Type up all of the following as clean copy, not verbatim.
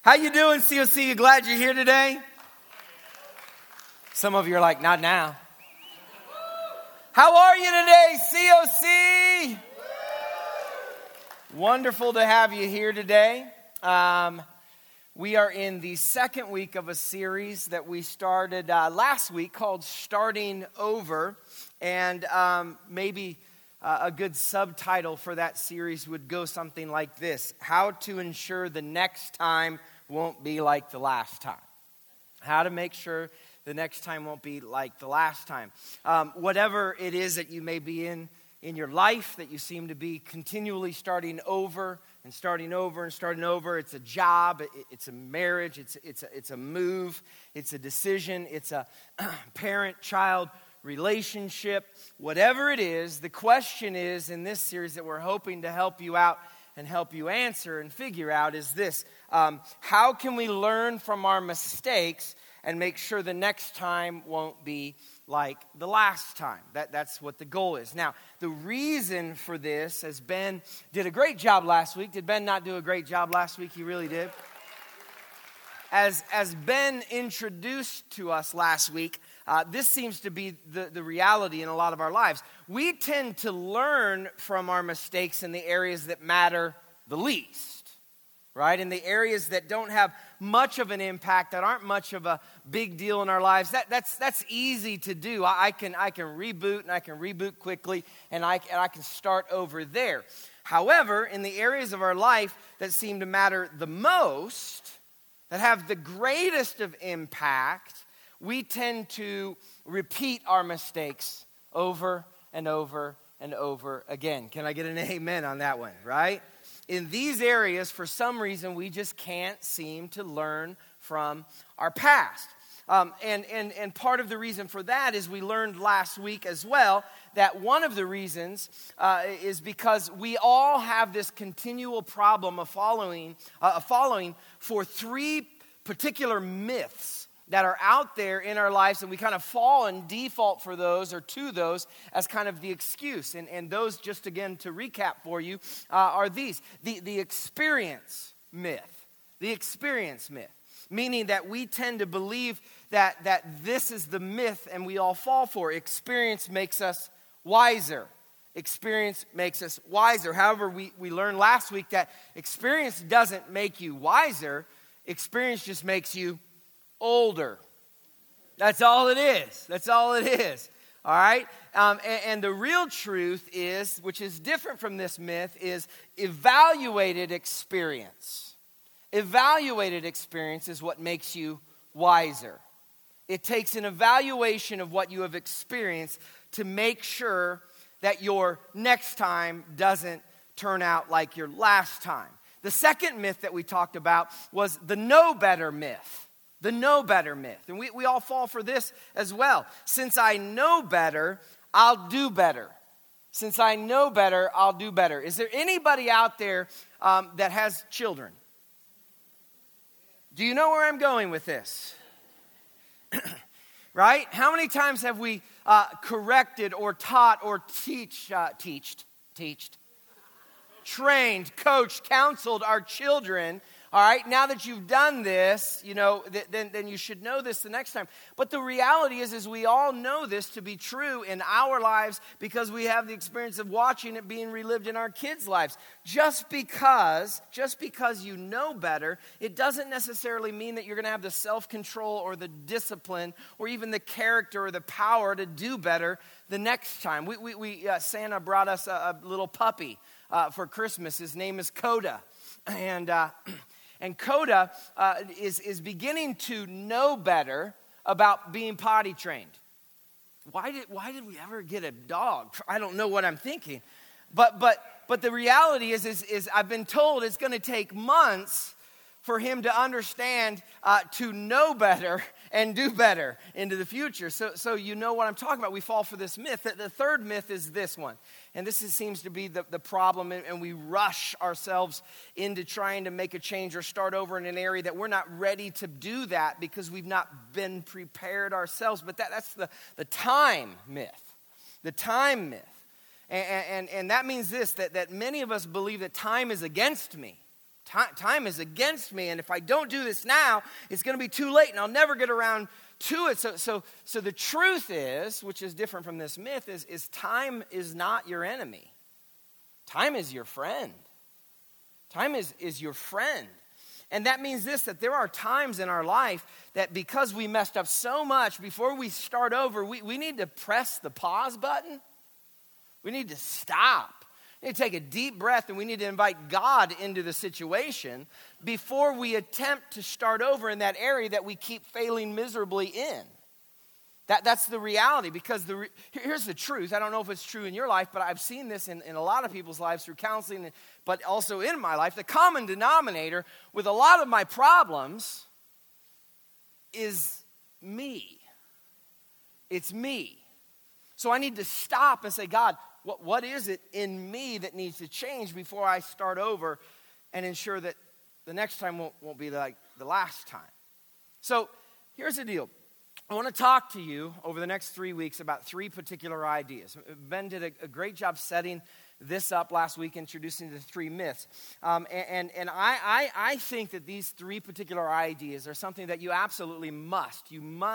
How you doing, COC? You glad you're here today? Some of you are like, not now. How are you today, COC? Wonderful to have you here today. We are in the second week of a series that we started last week called Starting Over. And maybe a good subtitle for that series would go something like this: How to ensure the next time won't be like the last time. How to make sure the next time won't be like the last time. Whatever it is that you may be in your life, that you seem to be continually starting over and starting over and starting over. It's a job, it's a marriage, it's a move, it's a decision, it's a parent-child relationship. Whatever it is, the question is in this series that we're hoping to help you out and help you answer and figure out is this: how can we learn from our mistakes and make sure the next time won't be like the last time? That's what the goal is. Now, the reason for this, as Ben did a great job last week. Did Ben not do a great job last week? He really did. As Ben introduced to us last week, this seems to be the reality in a lot of our lives. We tend to learn from our mistakes in the areas that matter the least, right? In the areas that don't have much of an impact, that aren't much of a big deal in our lives. That's easy to do. I can reboot, and I can reboot quickly, and I can start over there. However, in the areas of our life that seem to matter the most, that have the greatest of impact, we tend to repeat our mistakes over and over and over again. Can I get an amen on that one, right? In these areas, for some reason, we just can't seem to learn from our past. And part of the reason for that is we learned last week as well that one of the reasons is because we all have this continual problem of following for three particular myths that are out there in our lives, and we kind of fall and default for those or to those as kind of the excuse. And those, just again to recap for you, are these. The experience myth. The experience myth. Meaning that we tend to believe that this is the myth and we all fall for it. Experience makes us wiser. Experience makes us wiser. However, we learned last week that experience doesn't make you wiser. Experience just makes you older. That's all it is. That's all it is. All right? And the real truth is, which is different from this myth, is evaluated experience. Evaluated experience is what makes you wiser. It takes an evaluation of what you have experienced to make sure that your next time doesn't turn out like your last time. The second myth that we talked about was the know better myth. The know better myth. And we all fall for this as well. Since I know better, I'll do better. Since I know better, I'll do better. Is there anybody out there that has children? Do you know where I'm going with this? Right? How many times have we corrected or taught or trained, coached, counseled our children? All right, now that you've done this, you know, then you should know this the next time. But the reality is we all know this to be true in our lives because we have the experience of watching it being relived in our kids' lives. Just because you know better, it doesn't necessarily mean that you're going to have the self-control or the discipline or even the character or the power to do better the next time. Santa brought us a little puppy for Christmas. His name is Coda, and Coda is beginning to know better about being potty trained. Why did we ever get a dog? I don't know what I'm thinking. But the reality is I've been told it's going to take months for him to understand, to know better and do better into the future. So you know what I'm talking about. We fall for this myth. The third myth is this one. And this seems to be the problem, and we rush ourselves into trying to make a change or start over in an area that we're not ready to do that because we've not been prepared ourselves. But that's the time myth. The time myth. And that means this, that many of us believe that time is against me. Time is against me, and if I don't do this now, it's going to be too late, and I'll never get around to it. So the truth is, which is different from this myth, is time is not your enemy. Time is your friend. Time is your friend. And that means this, that there are times in our life that because we messed up so much, before we start over, we need to press the pause button. We need to stop. We need to take a deep breath, and we need to invite God into the situation before we attempt to start over in that area that we keep failing miserably in. That's the reality, because here's the truth. I don't know if it's true in your life, but I've seen this in a lot of people's lives through counseling, but also in my life. The common denominator with a lot of my problems is me. It's me. So I need to stop and say, God, what is it in me that needs to change before I start over and ensure that the next time won't be like the last time? So here's the deal. I want to talk to you over the next 3 weeks about 3 particular ideas. Ben did a great job setting this up last week, introducing the 3 myths. And I think that these 3 particular ideas are something that you absolutely must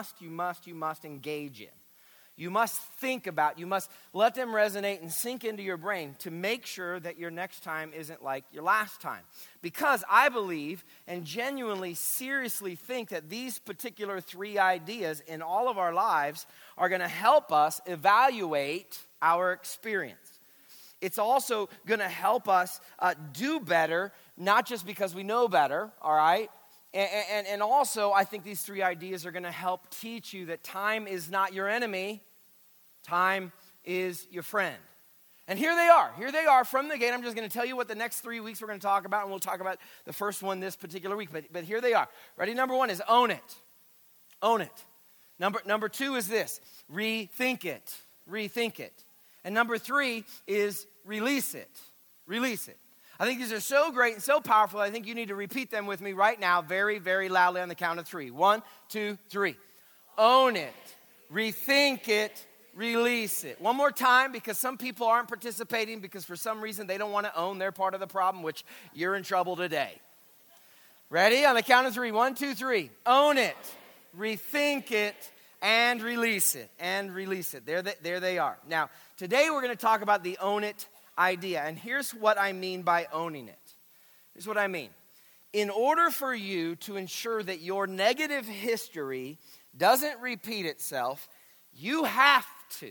engage in. You must think about, you must let them resonate and sink into your brain to make sure that your next time isn't like your last time. Because I believe and genuinely, seriously think that these particular 3 ideas in all of our lives are going to help us evaluate our experience. It's also going to help us do better, not just because we know better, all right? And also, I think these 3 ideas are going to help teach you that time is not your enemy. Time is your friend. And here they are. Here they are from the gate. I'm just going to tell you what the next 3 weeks we're going to talk about, and we'll talk about the first one this particular week. But here they are. Ready? Number 1 is own it. Own it. Number 2 is this. Rethink it. Rethink it. And number 3 is release it. Release it. I think these are so great and so powerful, I think you need to repeat them with me right now very, very loudly on the count of 3. 1, 2, 3. Own it. Rethink it. Release it. One more time, because some people aren't participating because for some reason they don't want to own their part of the problem, which you're in trouble today. Ready? On the count of 3. 1, 2, 3. Own it. Rethink it. And release it. And release it. There they are. Now, today we're going to talk about the own it idea. And here's what I mean by owning it. Here's what I mean. In order for you to ensure that your negative history doesn't repeat itself, you have to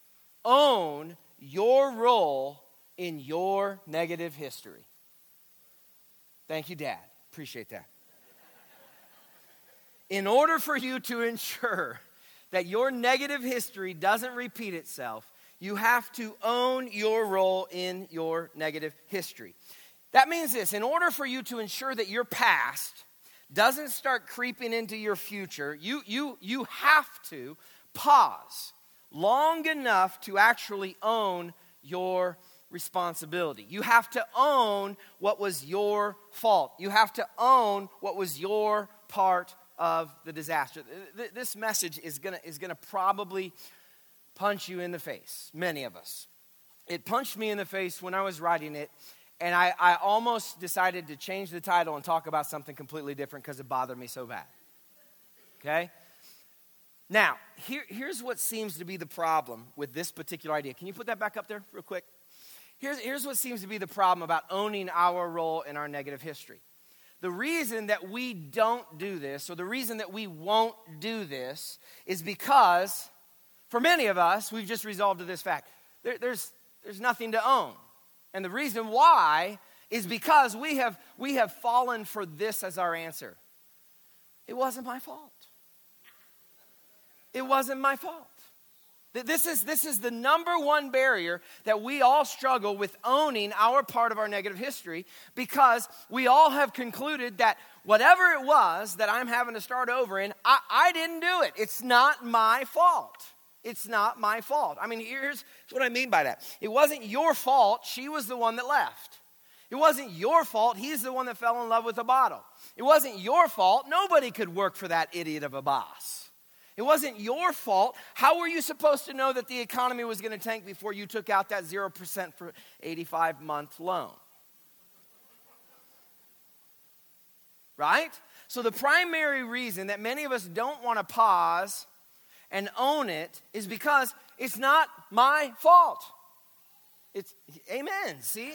own your role in your negative history. Thank you, Dad. Appreciate that. In order for you to ensure that your negative history doesn't repeat itself, you have to own your role in your negative history. That means this. In order for you to ensure that your past doesn't start creeping into your future, you have to pause long enough to actually own your responsibility. You have to own what was your fault. You have to own what was your part of the disaster. This message is gonna probably punch you in the face, many of us. It punched me in the face when I was writing it, and I almost decided to change the title and talk about something completely different because it bothered me so bad. Okay? Now, here's what seems to be the problem with this particular idea. Can you put that back up there real quick? Here's what seems to be the problem about owning our role in our negative history. The reason that we don't do this, or the reason that we won't do this, is because, for many of us, we've just resolved to this fact. There's nothing to own. And the reason why is because we have fallen for this as our answer. It wasn't my fault. It wasn't my fault. This is the number one barrier that we all struggle with owning our part of our negative history, because we all have concluded that whatever it was that I'm having to start over in, I didn't do it. It's not my fault. It's not my fault. I mean, here's what I mean by that. It wasn't your fault. She was the one that left. It wasn't your fault. He's the one that fell in love with a bottle. It wasn't your fault. Nobody could work for that idiot of a boss. It wasn't your fault. How were you supposed to know that the economy was going to tank before you took out that 0% for 85-month loan? right? So the primary reason that many of us don't want to pause and own it is because it's not my fault. It's, amen, see?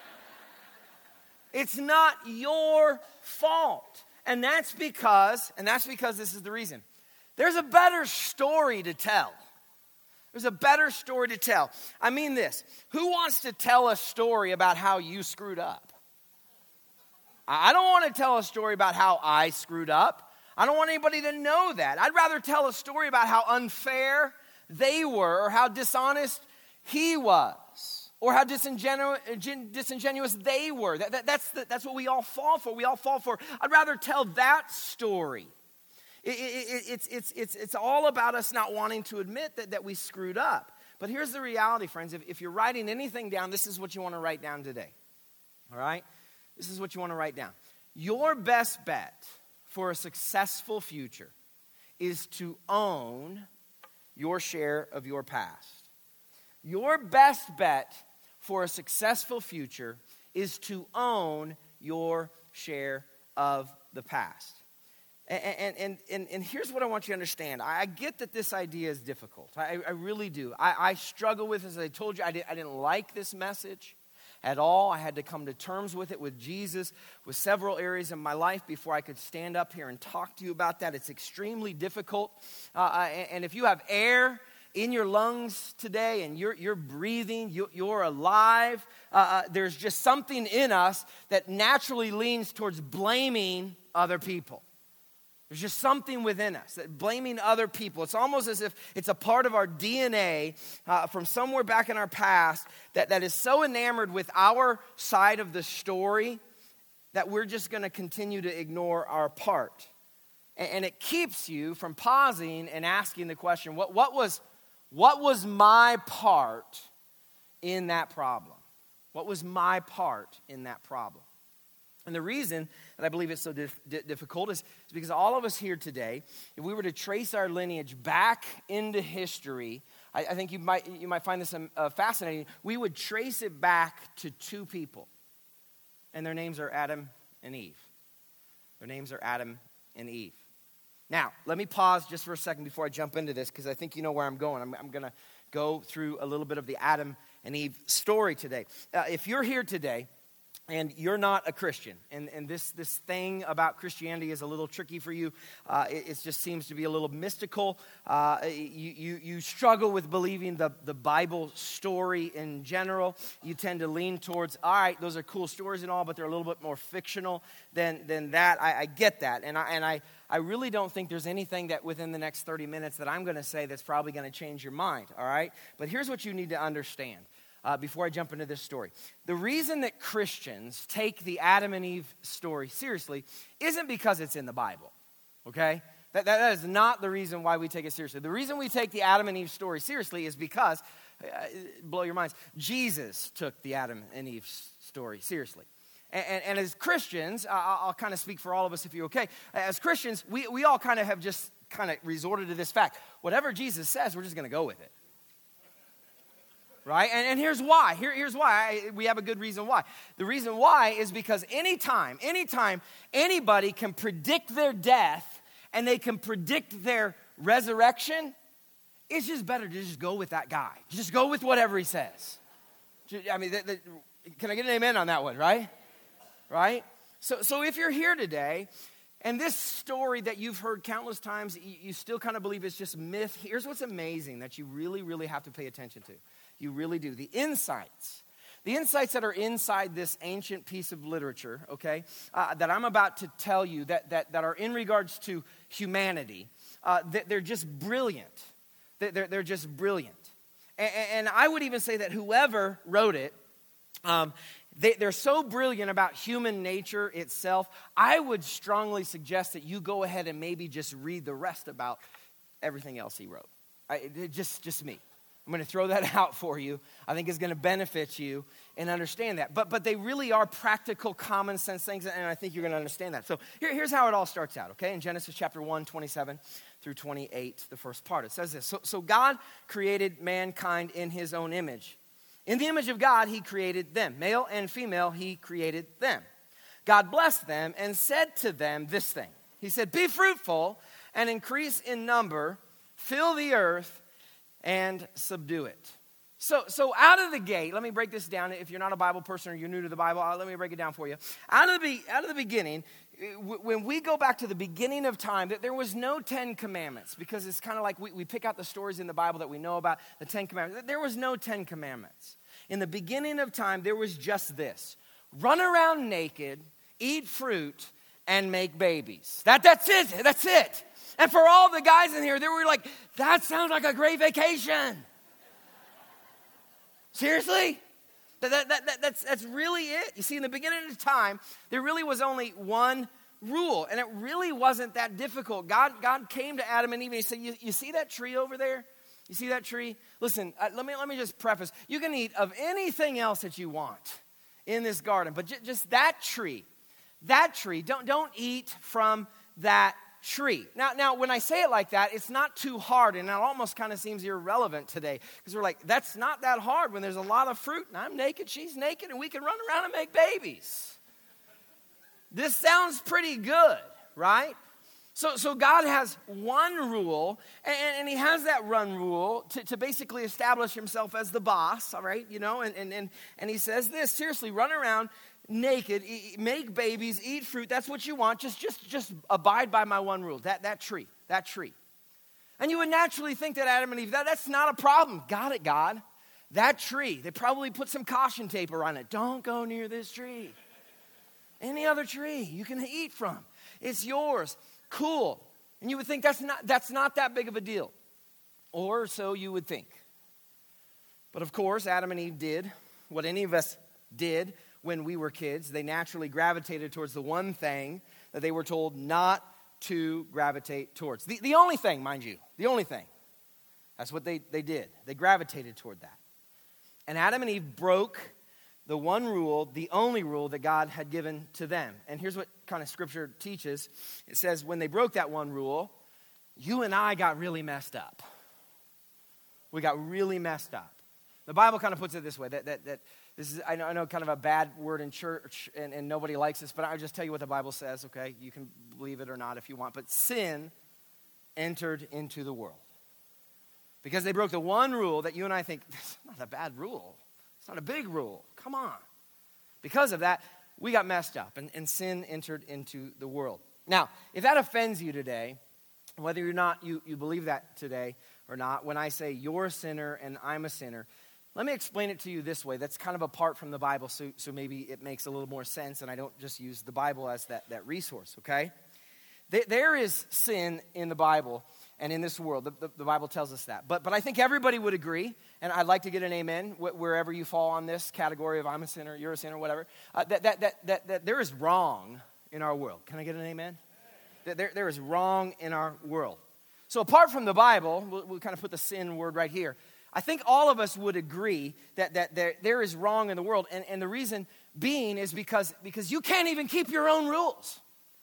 It's not your fault. And that's because this is the reason. There's a better story to tell. There's a better story to tell. I mean this. Who wants to tell a story about how you screwed up? I don't want to tell a story about how I screwed up. I don't want anybody to know that. I'd rather tell a story about how unfair they were or how dishonest he was or how disingenuous they were. That's what we all fall for. We all fall for. I'd rather tell that story. It's all about us not wanting to admit that we screwed up. But here's the reality, friends. If you're writing anything down, this is what you want to write down today. All right? This is what you want to write down. Your best bet for a successful future is to own your share of your past. Your best bet for a successful future is to own your share of the past. And here's what I want you to understand. I get that this idea is difficult. I really do. I struggle with it. As I told you, I didn't like this message at all. I had to come to terms with it with Jesus, with several areas of my life before I could stand up here and talk to you about that. It's extremely difficult. And if you have air in your lungs today and you're breathing, you're alive, there's just something in us that naturally leans towards blaming other people. There's just something within us that blaming other people. It's almost as if it's a part of our DNA from somewhere back in our past that is so enamored with our side of the story that we're just going to continue to ignore our part. And it keeps you from pausing and asking the question, what was my part in that problem? What was my part in that problem? And the reason that I believe it's so difficult is because all of us here today, if we were to trace our lineage back into history, I think you might find this fascinating. We would trace it back to two people, and their names are Adam and Eve. Their names are Adam and Eve. Now, let me pause just for a second before I jump into this, because I think you know where I'm going. I'm going to go through a little bit of the Adam and Eve story today. If you're here today, and you're not a Christian, and this thing about Christianity is a little tricky for you. It just seems to be a little mystical. You struggle with believing the Bible story in general. You tend to lean towards, all right, those are cool stories and all, but they're a little bit more fictional than that. I get that, and I really don't think there's anything that within the next 30 minutes that I'm going to say that's probably going to change your mind, all right? But here's what you need to understand. Before I jump into this story. The reason that Christians take the Adam and Eve story seriously isn't because it's in the Bible, okay? That is not the reason why we take it seriously. The reason we take the Adam and Eve story seriously is because, blow your minds, Jesus took the Adam and Eve story seriously. And as Christians, I'll kind of speak for all of us if you're okay. As Christians, we all kind of have just kind of resorted to this fact. Whatever Jesus says, we're just going to go with it. Right? And here's why. Here's why. We have a good reason why. The reason why is because anytime anybody can predict their death and they can predict their resurrection, it's just better to just go with that guy. Just go with whatever he says. I mean, can I get an amen on that one, right? Right? So if you're here today, and this story that you've heard countless times, you still kind of believe it's just myth, here's what's amazing that you really, really have to pay attention to. You really do. The insights that are inside this ancient piece of literature, okay, that I'm about to tell you that are in regards to humanity, they're just brilliant. They're just brilliant. And I would even say that whoever wrote it, they're so brilliant about human nature itself, I would strongly suggest that you go ahead and maybe just read the rest about everything else he wrote. Just me. I'm going to throw that out for you. I think it's going to benefit you and understand that. But they really are practical, common sense things, and I think you're going to understand that. So here's how it all starts out, okay? In Genesis chapter 1, 27 through 28, the first part, it says this. So God created mankind in his own image. In the image of God, he created them. Male and female, he created them. God blessed them and said to them this thing. He said, be fruitful and increase in number, fill the earth and subdue it. So out of the gate, let me break this down. If you're not a Bible person or you're new to the Bible, let me break it down for you. Out of the beginning, when we go back to the beginning of time, there was no 10 commandments, because it's kind of like we pick out the stories in the Bible that we know about, the 10 commandments. There was no 10 commandments. In the beginning of time, there was just this: run around naked, eat fruit, and make babies. That's it. And for all the guys in here, they were like, that sounds like a great vacation. Seriously? That's really it. You see, in the beginning of time, there really was only one rule, and it really wasn't that difficult. God came to Adam and Eve and he said, you see that tree over there? You see that tree? Listen, let me just preface. You can eat of anything else that you want in this garden, but just that tree, don't eat from that tree. Now, when I say it like that, it's not too hard, and it almost kind of seems irrelevant today, because we're like, that's not that hard when there's a lot of fruit, and I'm naked, she's naked, and we can run around and make babies. This sounds pretty good, right? So God has one rule, and he has that run rule to basically establish himself as the boss, all right, and he says this, seriously, run around naked, make babies, eat fruit, that's what you want, just abide by my one rule, that tree. And you would naturally think that Adam and Eve, that's not a problem. Got it, God. That tree, they probably put some caution tape around it. Don't go near this tree. Any other tree you can eat from. It's yours. Cool. And you would think that's not that big of a deal. Or so you would think. But of course, Adam and Eve did what any of us did when we were kids. They naturally gravitated towards the one thing that they were told not to gravitate towards. The only thing, mind you, the only thing. That's what they did. They gravitated toward that. And Adam and Eve broke the one rule, the only rule that God had given to them. And here's what kind of scripture teaches. It says when they broke that one rule, you and I got really messed up. We got really messed up. The Bible kind of puts it this way, that this is, I know kind of a bad word in church, and nobody likes this, but I'll just tell you what the Bible says, okay? You can believe it or not if you want. But sin entered into the world. Because they broke the one rule that you and I think, that's not a bad rule. It's not a big rule. Come on. Because of that, we got messed up, and sin entered into the world. Now, if that offends you today, whether or not you believe that today or not, when I say you're a sinner and I'm a sinner, let me explain it to you this way. That's kind of apart from the Bible, so maybe it makes a little more sense, and I don't just use the Bible as that resource, okay? There is sin in the Bible and in this world. The Bible tells us that. But I think everybody would agree, and I'd like to get an amen wherever you fall on this category of I'm a sinner, you're a sinner, whatever, that there is wrong in our world. Can I get an amen? There is wrong in our world. So apart from the Bible, we'll kind of put the sin word right here. I think all of us would agree that there is wrong in the world. And the reason being is because you can't even keep your own rules.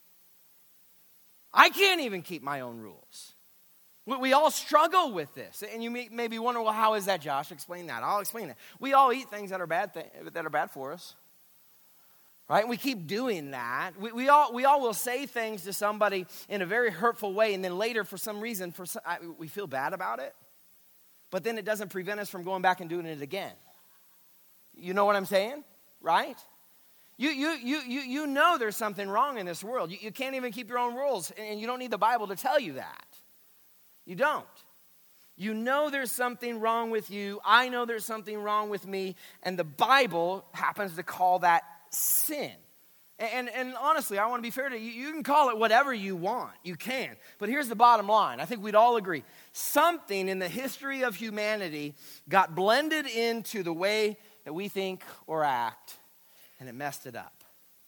I can't even keep my own rules. We all struggle with this. And you may be wondering, well, how is that, Josh? Explain that. I'll explain it. We all eat things that are bad for us. Right? And we keep doing that. We all will say things to somebody in a very hurtful way, and then later, for some reason, we feel bad about it. But then it doesn't prevent us from going back and doing it again. You know what I'm saying? Right? You know there's something wrong in this world. You can't even keep your own rules, and you don't need the Bible to tell you that. You don't. You know there's something wrong with you. I know there's something wrong with me, and the Bible happens to call that sin. And honestly, I want to be fair to you. You can call it whatever you want. You can. But here's the bottom line. I think we'd all agree. Something in the history of humanity got blended into the way that we think or act, and it messed it up.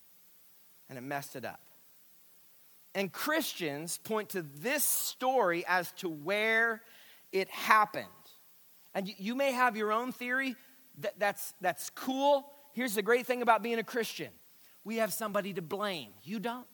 And Christians point to this story as to where it happened. And you may have your own theory. That's cool. Here's the great thing about being a Christian. We have somebody to blame. You don't.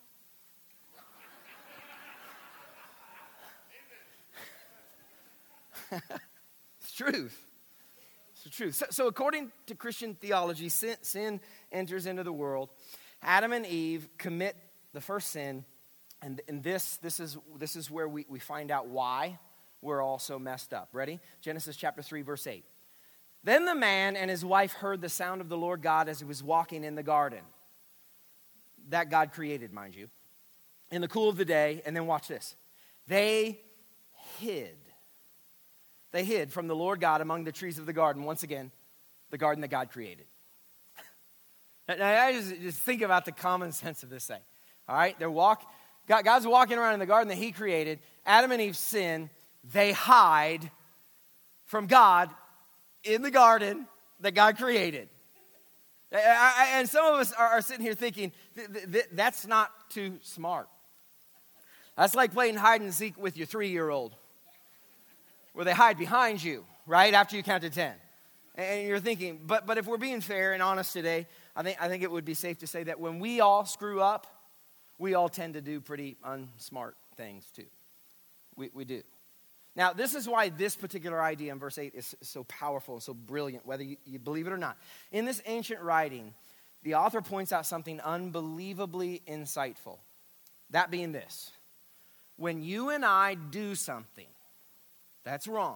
It's truth. It's the truth. So according to Christian theology, sin enters into the world. Adam and Eve commit the first sin, and this is where we find out why we're all so messed up. Ready? Genesis chapter 3, verse 8. Then the man and his wife heard the sound of the Lord God as he was walking in the garden. That God created, mind you. In the cool of the day, and then watch this. They hid. They hid from the Lord God among the trees of the garden. Once again, the garden that God created. Now, I just think about the common sense of this thing. All right? God's walking around in the garden that he created. Adam and Eve sin. They hide from God in the garden that God created. And some of us are sitting here thinking, that's not too smart. That's like playing hide and seek with your 3-year-old, where they hide behind you, right, after you count to 10. And you're thinking, but if we're being fair and honest today, I think it would be safe to say that when we all screw up, we all tend to do pretty unsmart things too. We do. Now, this is why this particular idea in verse 8 is so powerful and so brilliant, whether you believe it or not. In this ancient writing, the author points out something unbelievably insightful. That being this: when you and I do something that's wrong,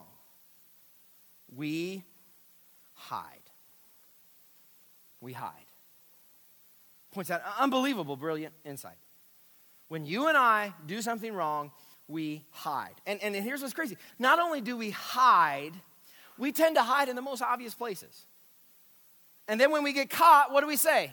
we hide. We hide. Points out unbelievable, brilliant insight. When you and I do something wrong, we hide. And here's what's crazy. Not only do we hide, we tend to hide in the most obvious places. And then when we get caught, what do we say?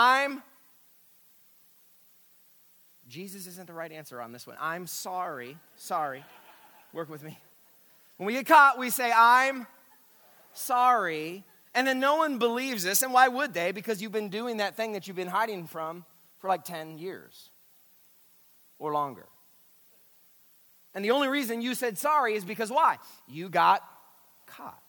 Jesus isn't the right answer on this one. I'm sorry. Sorry. Work with me. When we get caught, we say, I'm sorry. And then no one believes us. And why would they? Because you've been doing that thing that you've been hiding from for like 10 years or longer. And the only reason you said sorry is because why? You got caught.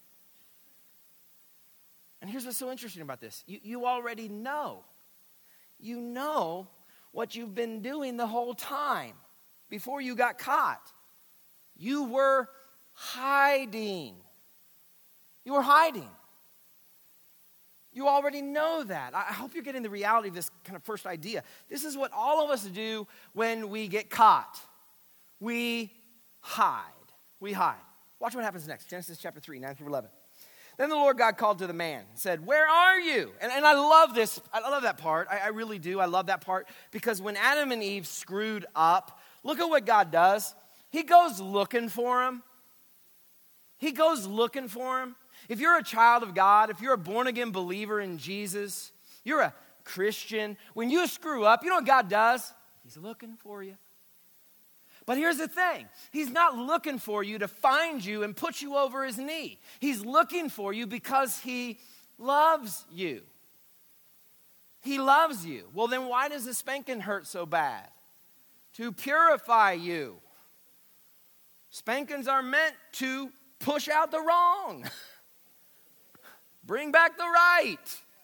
And here's what's so interesting about this. You already know. You know what you've been doing the whole time before you got caught. You were hiding. You were hiding. You already know that. I hope you're getting the reality of this kind of first idea. This is what all of us do when we get caught. We hide. We hide. Watch what happens next. Genesis chapter 3, 9 through 11. Then the Lord God called to the man and said, where are you? And I love this. I love that part. I really do. I love that part. Because when Adam and Eve screwed up, look at what God does. He goes looking for him. He goes looking for him. If you're a child of God, if you're a born-again believer in Jesus, you're a Christian, when you screw up, you know what God does? He's looking for you. But here's the thing. He's not looking for you to find you and put you over his knee. He's looking for you because he loves you. He loves you. Well, then why does the spanking hurt so bad? To purify you. Spankings are meant to push out the wrong. Bring back the right.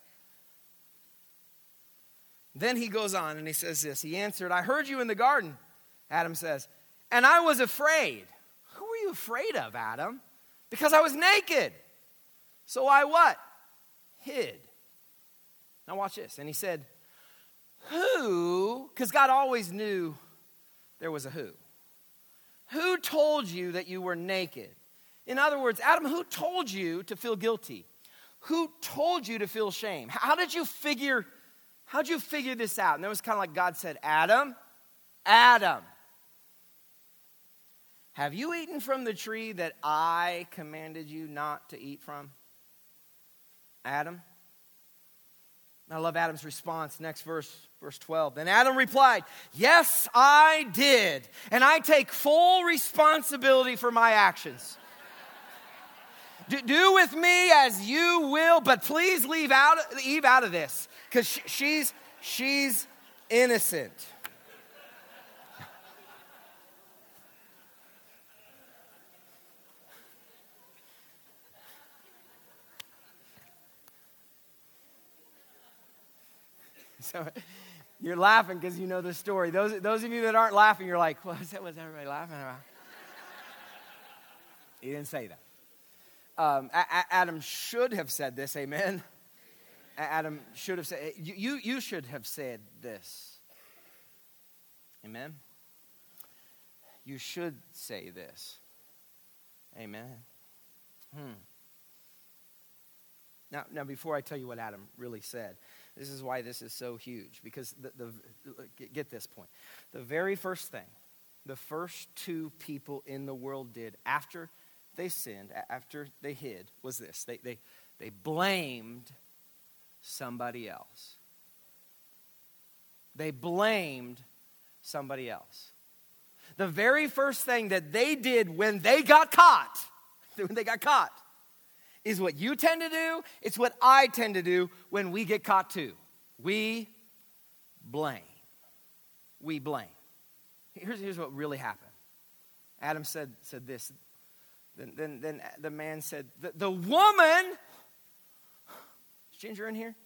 Then he goes on and he says this. He answered, I heard you in the garden, Adam says, and I was afraid. Who were you afraid of, Adam? Because I was naked. So I what? Hid. Now watch this. And he said, who? Because God always knew there was a who. Who told you that you were naked? In other words, Adam, who told you to feel guilty? Who told you to feel shame? How'd you figure this out? And it was kind of like God said, Adam, have you eaten from the tree that I commanded you not to eat from? Adam? I love Adam's response. Next verse 12. Then Adam replied, yes, I did. And I take full responsibility for my actions. Do with me as you will, but please leave Eve out of this. Because she's innocent. So you're laughing because you know the story. Those of you that aren't laughing, you're like, what's everybody laughing about? He didn't say that. Adam should have said this, amen? Adam should have said, you should have said this. Amen? You should say this. Amen. Now, before I tell you what Adam really said, this is why this is so huge. Because get this point. The very first thing the first two people in the world did after they sinned, after they hid, was this. They blamed somebody else. They blamed somebody else. The very first thing that they did when they got caught, is what you tend to do. It's what I tend to do when we get caught too. We blame. We blame. Here's what really happened. Adam said this. Then the man said, the woman, is Ginger in here?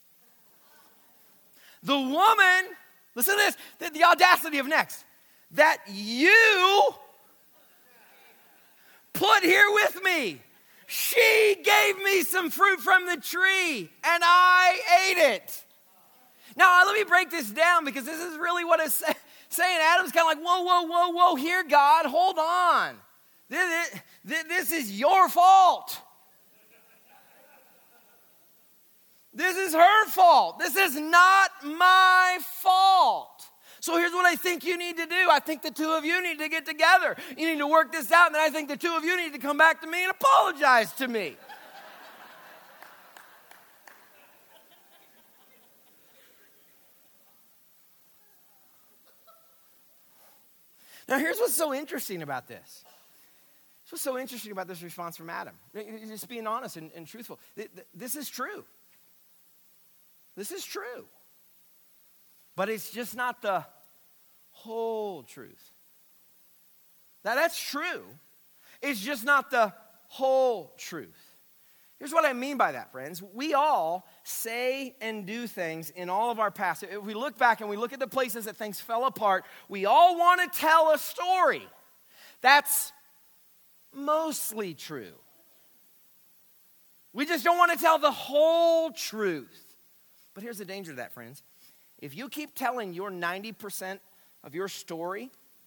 The woman, listen to this, the audacity of next, that you put here with me. She gave me some fruit from the tree, and I ate it. Now, let me break this down, because this is really what it's saying. Adam's kind of like, whoa, here, God, hold on. This is your fault. This is her fault. This is not my fault. So here's what I think you need to do. I think the two of you need to get together. You need to work this out, and then I think the two of you need to come back to me and apologize to me. Now, here's what's so interesting about this. What's so interesting about this response from Adam? Just being honest and truthful. This is true. This is true. But it's just not the whole truth. Now, that's true. It's just not the whole truth. Here's what I mean by that, friends. We all say and do things in all of our past. If we look back and we look at the places that things fell apart, we all want to tell a story. That's mostly true. We just don't want to tell the whole truth. But here's the danger of that, friends. If you keep telling your 90% of your story,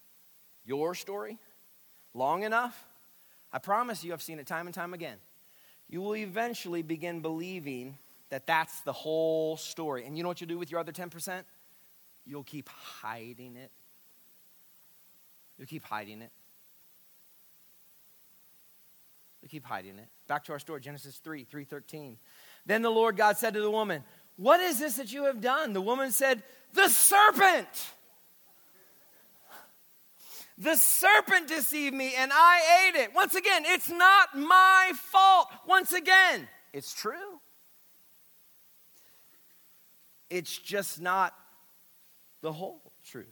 long enough, I promise you, I've seen it time and time again, you will eventually begin believing that that's the whole story. And you know what you'll do with your other 10%? You'll keep hiding it. You'll keep hiding it. You'll keep hiding it. Back to our story, Genesis 3:13. Then the Lord God said to the woman, "What is this that you have done?" The woman said, "The serpent. The serpent deceived me and I ate it." Once again, it's not my fault. Once again, it's true. It's just not the whole truth.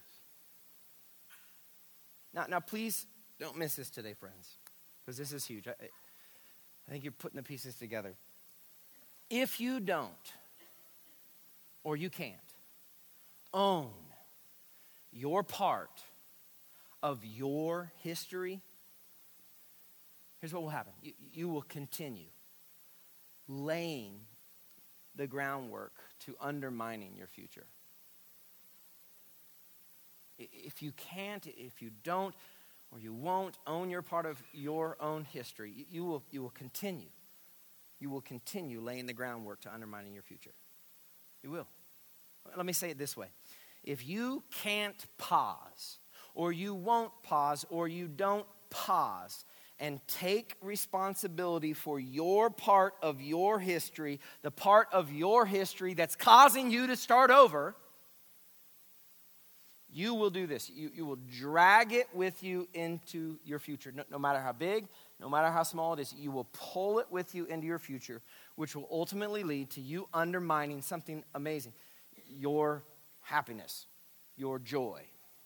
Now, please don't miss this today, friends, because this is huge. I think you're putting the pieces together. If you don't, or you can't, own your part of your history, here's what will happen. You will continue laying the groundwork to undermining your future. If you can't, if you don't, or you won't own your part of your own history, you will continue. You will continue laying the groundwork to undermining your future. You will. Let me say it this way. If you can't pause, or you won't pause, or you don't pause and take responsibility for your part of your history, the part of your history that's causing you to start over, you will do this. You will drag it with you into your future. No matter how big, no matter how small it is, you will pull it with you into your future, which will ultimately lead to you undermining something amazing. Your happiness, your joy.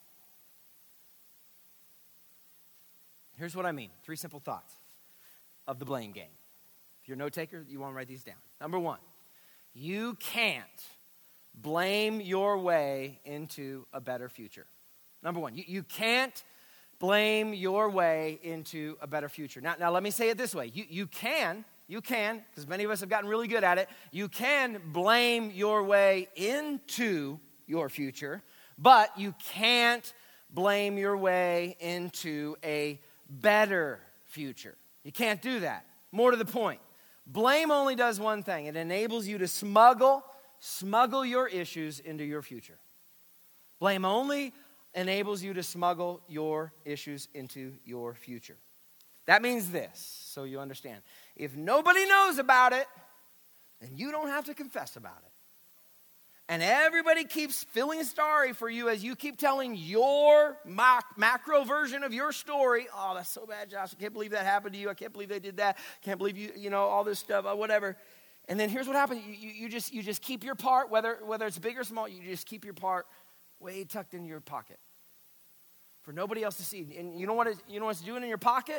Here's what I mean. 3 simple thoughts of the blame game. If you're a note taker, you want to write these down. Number 1, you can't blame your way into a better future. Number 1, you can't blame your way into a better future. Now let me say it this way. You can, You can, because many of us have gotten really good at it. You can blame your way into your future, but you can't blame your way into a better future. You can't do that. More to the point, blame only does one thing. It enables you to smuggle your issues into your future. Blame only enables you to smuggle your issues into your future. That means this, so you understand. If nobody knows about it, then you don't have to confess about it. And everybody keeps feeling sorry for you as you keep telling your macro version of your story. Oh, that's so bad, Josh. I can't believe that happened to you. I can't believe they did that. Can't believe you know, all this stuff, whatever. And then here's what happens. You just keep your part, whether it's big or small, you just keep your part way tucked into your pocket for nobody else to see. And you know what it's doing in your pocket?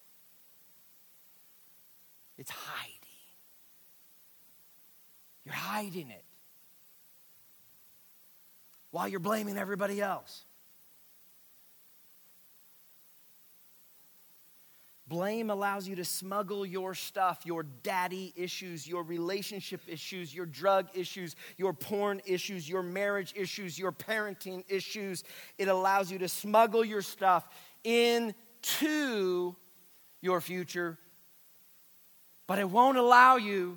It's hiding. You're hiding it while you're blaming everybody else. Blame allows you to smuggle your stuff, your daddy issues, your relationship issues, your drug issues, your porn issues, your marriage issues, your parenting issues. It allows you to smuggle your stuff into your future, but it won't allow you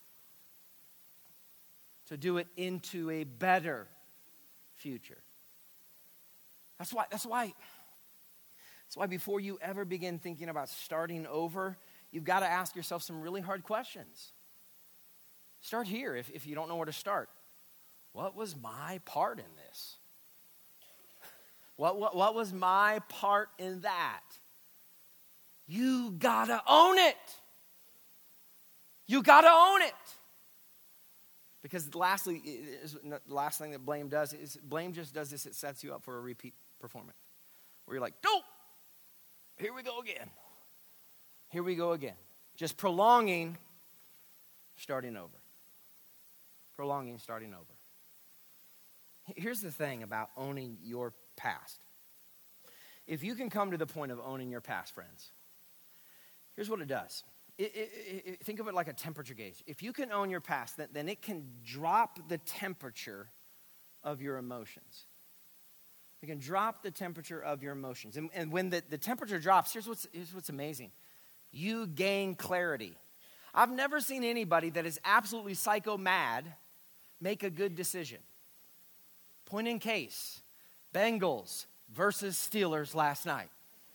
to do it into a better future. That's why before you ever begin thinking about starting over, you've got to ask yourself some really hard questions. Start here if you don't know where to start. What was my part in this? What was my part in that? You gotta own it. You gotta own it. Because the last thing that blame does is blame just does this. It sets you up for a repeat performance where you're like, nope, here we go again. Here we go again. Just prolonging starting over. Prolonging starting over. Here's the thing about owning your past. If you can come to the point of owning your past, friends, here's what it does. Think of it like a temperature gauge. If you can own your past, then it can drop the temperature of your emotions. It can drop the temperature of your emotions. And when the temperature drops, here's what's amazing. You gain clarity. I've never seen anybody that is absolutely psycho mad make a good decision. Point in case, Bengals versus Steelers last night.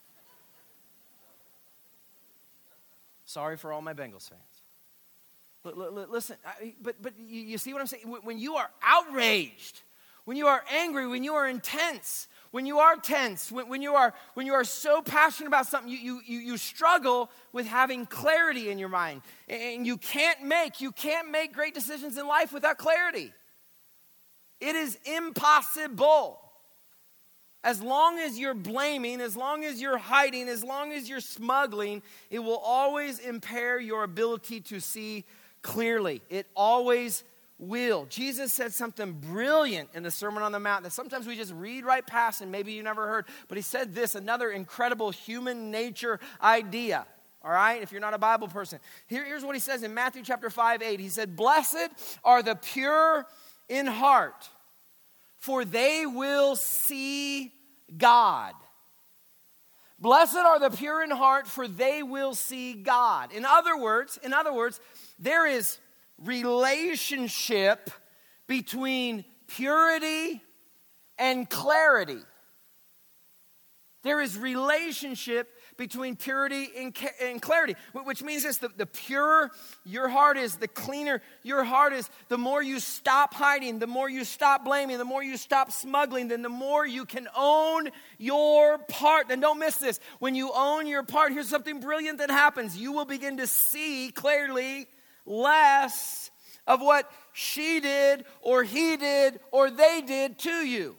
Sorry for all my Bengals fans. Listen, but you see what I'm saying? When you are outraged, when you are angry, when you are intense, when you are tense, when you are so passionate about something, you struggle with having clarity in your mind. And you can't make great decisions in life without clarity. It is impossible. As long as you're blaming, as long as you're hiding, as long as you're smuggling, it will always impair your ability to see clearly. It always will. Jesus said something brilliant in the Sermon on the Mount that sometimes we just read right past and maybe you never heard. But he said this, another incredible human nature idea. All right, if you're not a Bible person. Here's what he says in Matthew chapter 5:8. He said, "Blessed are the pure in heart, for they will see God." Blessed are the pure in heart, for they will see God. In other words, there is relationship between purity and clarity. There is relationship between purity and clarity, which means this, the purer your heart is, the cleaner your heart is, the more you stop hiding, the more you stop blaming, the more you stop smuggling, then the more you can own your part. And don't miss this. When you own your part, here's something brilliant that happens. You will begin to see clearly less of what she did or he did or they did to you.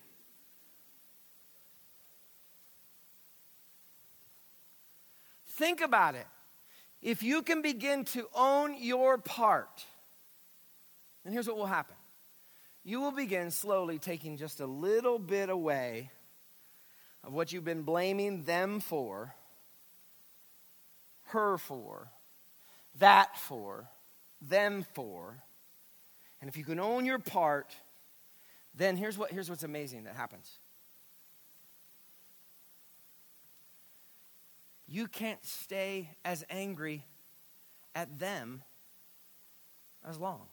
Think about it. If you can begin to own your part, then here's what will happen. You will begin slowly taking just a little bit away of what you've been blaming them for, her for, that for, them for. And if you can own your part, then here's what's amazing that happens. You can't stay as angry at them as long.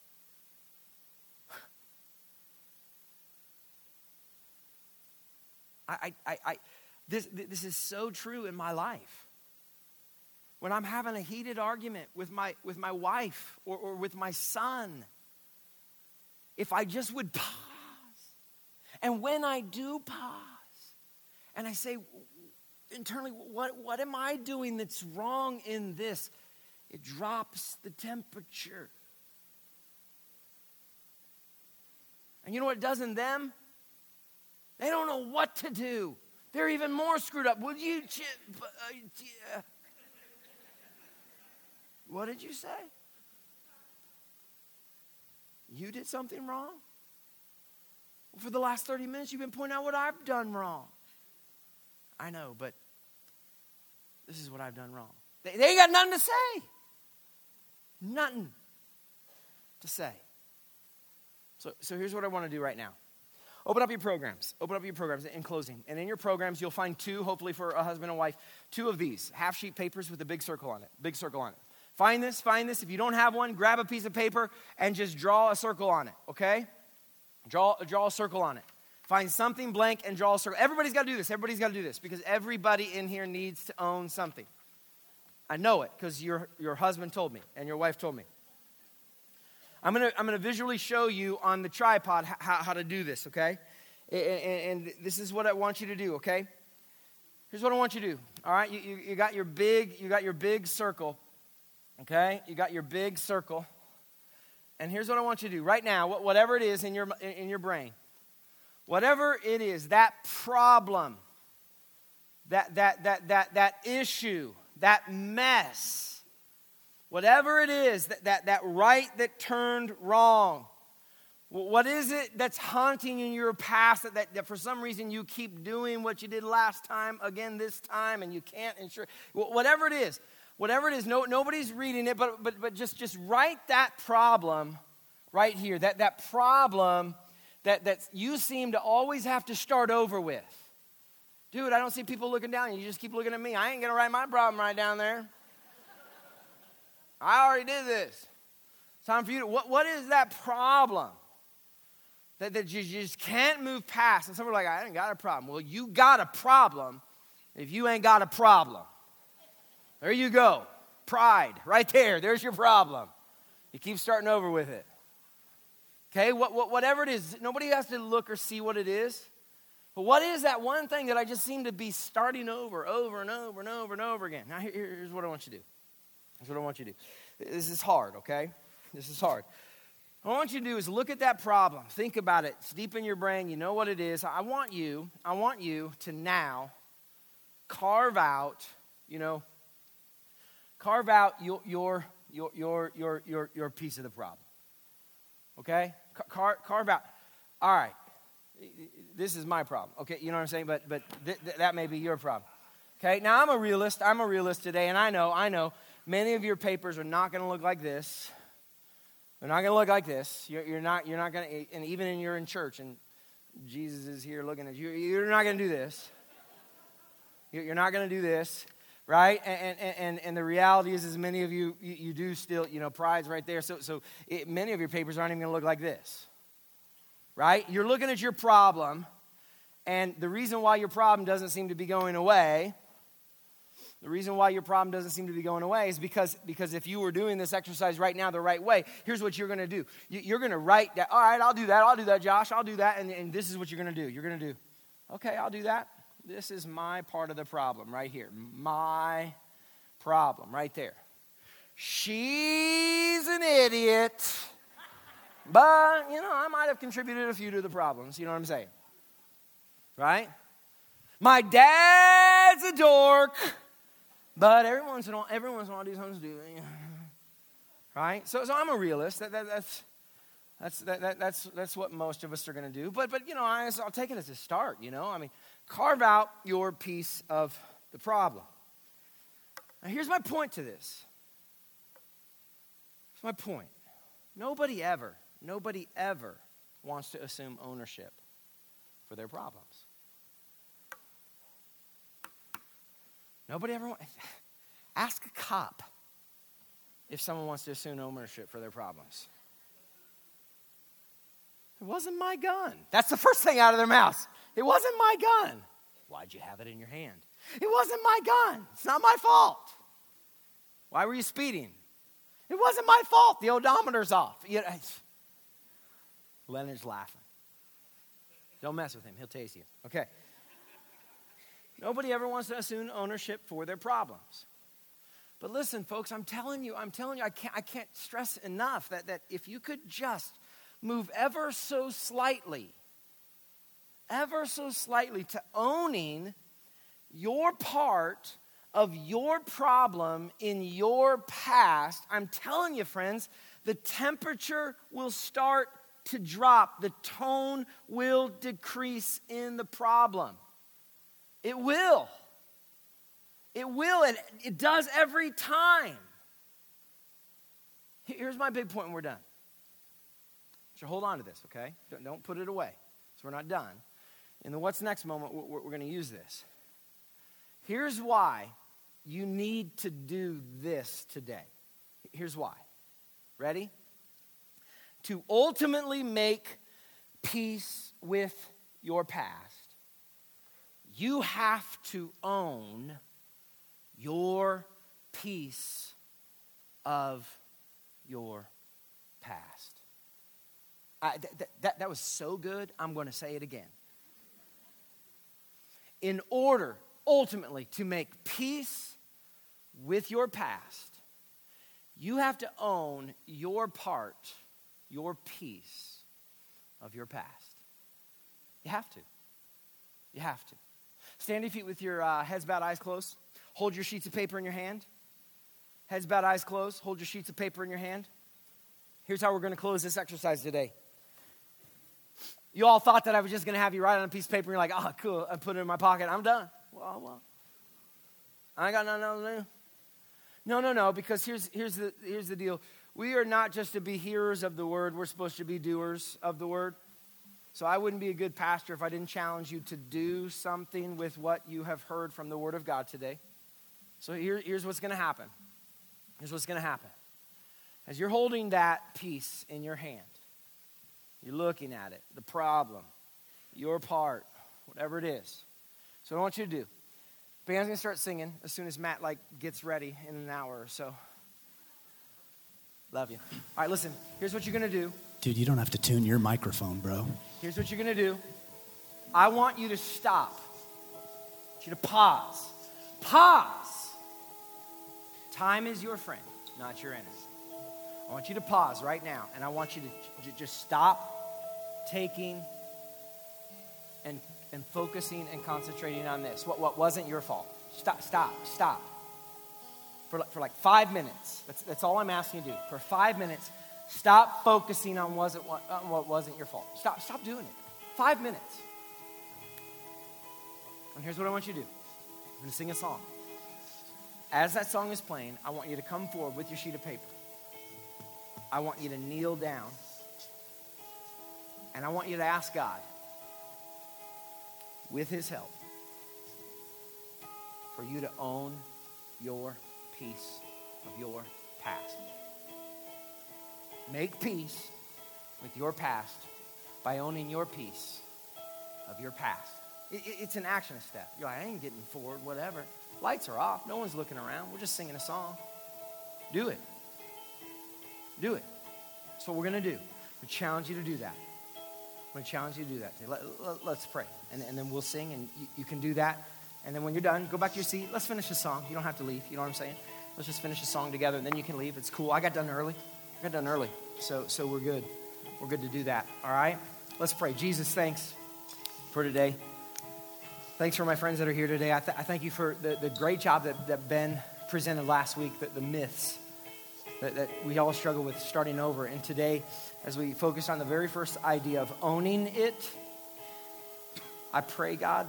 This is so true in my life. When I'm having a heated argument with my wife or with my son, if I just would pause, and when I do pause, and I say internally, what am I doing that's wrong in this? It drops the temperature. And you know what it does in them? They don't know what to do. They're even more screwed up. Would you? What did you say? You did something wrong? Well, for the last 30 minutes, you've been pointing out what I've done wrong. I know, but this is what I've done wrong. They ain't got nothing to say. Nothing to say. So here's what I want to do right now. Open up your programs. Open up your programs in closing. And in your programs, you'll find two, hopefully for a husband and wife, two of these half-sheet papers with a big circle on it. Big circle on it. Find this. If you don't have one, grab a piece of paper and just draw a circle on it, okay? Draw a circle on it. Find something blank and draw a circle. Everybody's got to do this because everybody in here needs to own something. I know it because your husband told me and your wife told me. I'm gonna visually show you on the tripod how to do this, okay? And this is what I want you to do, okay? Here's what I want you to do. All right, you got your big circle, okay? You got your big circle, and here's what I want you to do right now. Whatever it is in your brain, whatever it is, that problem, that issue, that mess. Whatever it is, that right that turned wrong, what is it that's haunting in your past that for some reason you keep doing what you did last time again this time and you can't ensure, whatever it is, nobody's reading it, but just write that problem right here, that problem that you seem to always have to start over with. Dude, I don't see people looking down, you just keep looking at me. I ain't going to write my problem right down there. I already did this. Time for you to, what is that problem that you just can't move past? And some are like, I ain't got a problem. Well, you got a problem if you ain't got a problem. There you go. Pride, right there. There's your problem. You keep starting over with it. Okay, whatever it is, nobody has to look or see what it is. But what is that one thing that I just seem to be starting over and over again? Now, here's what I want you to do. That's what I want you to do. This is hard, okay? This is hard. What I want you to do is look at that problem. Think about it. It's deep in your brain. You know what it is. I want you to now carve out your piece of the problem. Okay? Carve out. All right. This is my problem. Okay, you know what I'm saying? But that may be your problem. Okay? Now I'm a realist today, and I know. Many of your papers are not going to look like this. They're not going to look like this. You're not going to, and even you're in church and Jesus is here looking at you, you're not going to do this. You're not going to do this, right? And the reality is many of you do still, pride's right there. So many of your papers aren't even going to look like this, right? You're looking at your problem, and the reason why your problem doesn't seem to be going away. The reason why your problem doesn't seem to be going away is because if you were doing this exercise right now the right way, here's what you're going to do. You're going to write that, all right, I'll do that, Josh, I'll do that, and this is what you're going to do. You're going to do, okay, I'll do that. This is my part of the problem right here. My problem right there. She's an idiot, but, I might have contributed a few to the problems. You know what I'm saying? Right? My dad's a dork. But every once in a while, I do something stupid, right? So I'm a realist. That's what most of us are going to do. But I'll take it as a start. Carve out your piece of the problem. Now, here's my point to this. my point. Nobody ever wants to assume ownership for their problems. Nobody ever wants. Ask a cop if someone wants to assume ownership for their problems. It wasn't my gun. That's the first thing out of their mouths. It wasn't my gun. Why'd you have it in your hand? It wasn't my gun. It's not my fault. Why were you speeding? It wasn't my fault. The odometer's off. Leonard's laughing. Don't mess with him. He'll tase you. Okay. Nobody ever wants to assume ownership for their problems. But listen, folks, I'm telling you, I can't stress enough that if you could just move ever so slightly to owning your part of your problem in your past, I'm telling you, friends, the temperature will start to drop. The tone will decrease in the problem. It will. It will, and it does every time. Here's my big point and we're done. So hold on to this, okay? Don't put it away. So we're not done. In the what's next moment, we're going to use this. Here's why you need to do this today. Here's why. Ready? To ultimately make peace with your past, you have to own your piece of your past. That was so good, I'm going to say it again. In order, ultimately, to make peace with your past, you have to own your part, your piece of your past. You have to. You have to. Stand to your feet with your heads bowed, eyes closed. Hold your sheets of paper in your hand. Heads bowed, eyes closed. Hold your sheets of paper in your hand. Here's how we're going to close this exercise today. You all thought that I was just going to have you write on a piece of paper and you're like, oh, cool, I put it in my pocket. I'm done. Well, I got nothing else to do. No, because here's the deal. We are not just to be hearers of the word. We're supposed to be doers of the word. So I wouldn't be a good pastor if I didn't challenge you to do something with what you have heard from the word of God today. So here's what's going to happen. Here's what's going to happen. As you're holding that piece in your hand, you're looking at it, the problem, your part, whatever it is. So what I want you to do, band's going to start singing as soon as Matt gets ready in an hour or so. Love you. All right, listen, here's what you're going to do. Dude, you don't have to tune your microphone, bro. Here's what you're going to do. I want you to stop. I want you to pause. Pause. Time is your friend, not your enemy. I want you to pause right now, and I want you to just stop taking and focusing and concentrating on this. What wasn't your fault? Stop. For like 5 minutes. That's all I'm asking you to do. For 5 minutes, stop focusing on what wasn't your fault. Stop doing it. 5 minutes. And here's what I want you to do. I'm going to sing a song. As that song is playing, I want you to come forward with your sheet of paper. I want you to kneel down. And I want you to ask God, with his help, for you to own your piece of your past. Make peace with your past by owning your piece of your past. It's an action step. You're like, I ain't getting forward, whatever. Lights are off. No one's looking around. We're just singing a song. Do it. Do it. That's what we're going to do. We challenge you to do that. I'm going to challenge you to do that. Let's pray. And then we'll sing, and you can do that. And then when you're done, go back to your seat. Let's finish the song. You don't have to leave. You know what I'm saying? Let's just finish the song together, and then you can leave. It's cool. I got done early. So we're good. We're good to do that. All right? Let's pray. Jesus, thanks for today. Thanks for my friends that are here today. I thank you for the great job that Ben presented last week, the myths that we all struggle with starting over. And today, as we focus on the very first idea of owning it, I pray, God,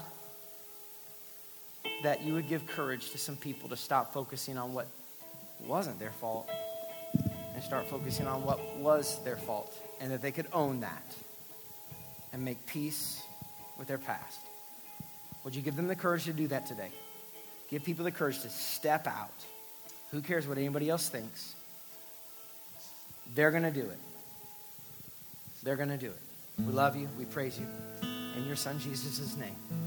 that you would give courage to some people to stop focusing on what wasn't their fault and start focusing on what was their fault and that they could own that and make peace with their past. Would you give them the courage to do that today? Give people the courage to step out. Who cares what anybody else thinks? They're going to do it. They're going to do it. We love you. We praise you. In your son Jesus' name.